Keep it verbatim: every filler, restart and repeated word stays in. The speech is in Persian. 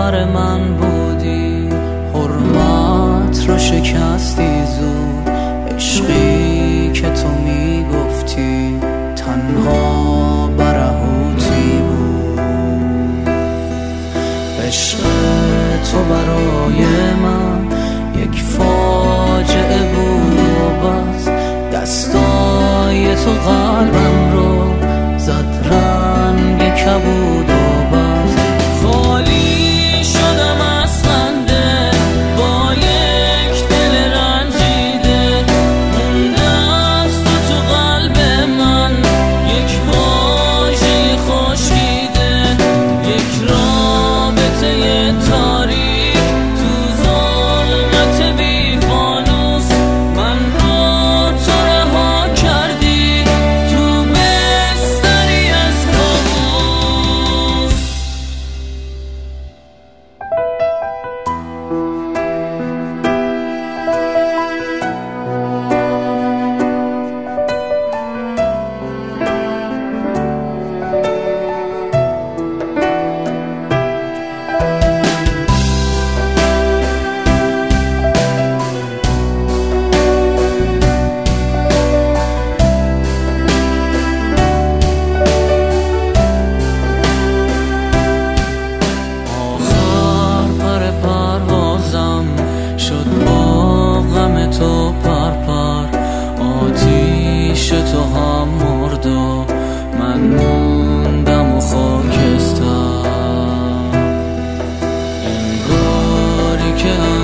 پر من بودی، حرمت رو شکستی زود، عشقی که تو میگفتی تنها برهوتی بود. عشق تو برای من یک فاجعه بود و بس، دستای تو قلبم رو زد رنگ کبود و بس. خالی شدم از خنده با یک دل رنجیده، مونده از تو تو قلب من یک واژه خشکیده، یک رابطه تاریک تو ظلمت بی فانوس. من رو تو رها کردی تو بستری از کابوس. تو پرپر آتیش تو هم مرد و من موندم و خاکستر، انگاری که